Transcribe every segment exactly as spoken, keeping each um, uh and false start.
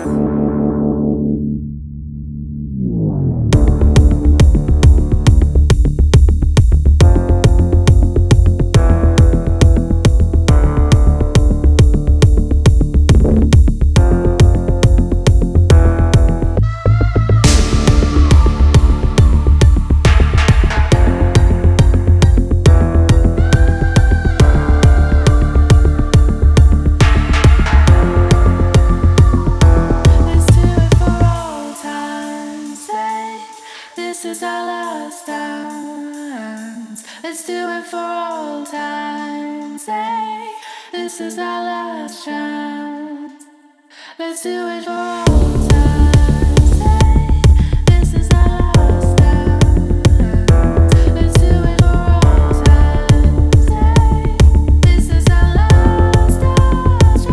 This is our last dance. Let's do it for all time's sake. This is our last chance. Let's do it for all time's sake. This is our last dance. Let's do it for all time's sake. This is our last dance.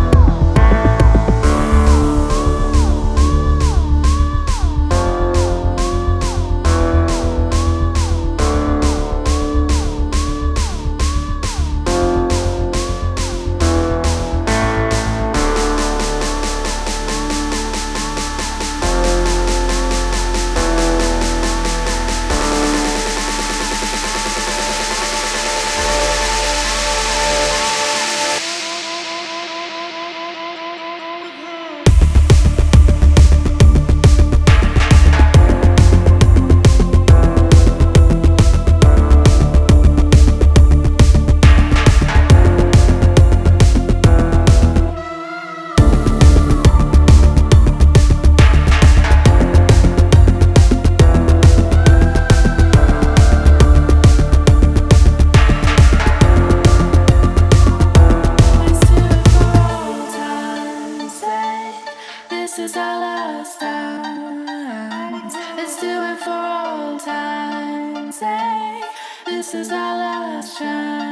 This is our last dance. Let's do it for all time's sake. This is our last chance.